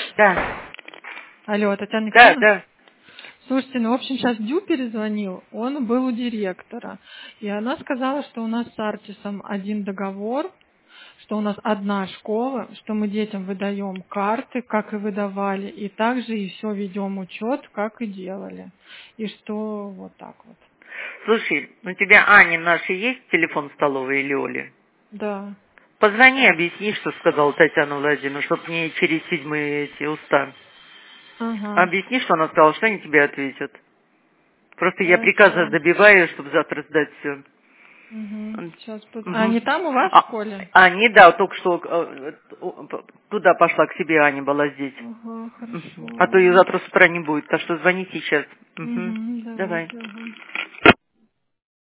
Да. Алло, Татьяна Николаевна? Да. Слушайте, в общем, сейчас Дю перезвонил, он был у директора, и она сказала, что у нас с Артисом один договор, что у нас одна школа, что мы детям выдаем карты, как и выдавали, и также и все ведем учет, как и делали. И что вот так вот. Слушай, у тебя Ани нашей есть телефон столовой или Оли? Да. Позвони, объясни, что сказала Татьяна Владимировна, чтоб не через седьмые эти уста. Ага. Объясни, что она сказала, что они тебе ответят. Просто я приказы Хорошо. добиваю, чтобы завтра сдать все. Угу. Сейчас А Угу. они там у вас в школе? Ани, да, только что туда пошла, к себе Аня была здесь. Ага, хорошо, А то ее ладно. завтра с утра не будет, так что звони сейчас. Угу, Давай. давайте, ага.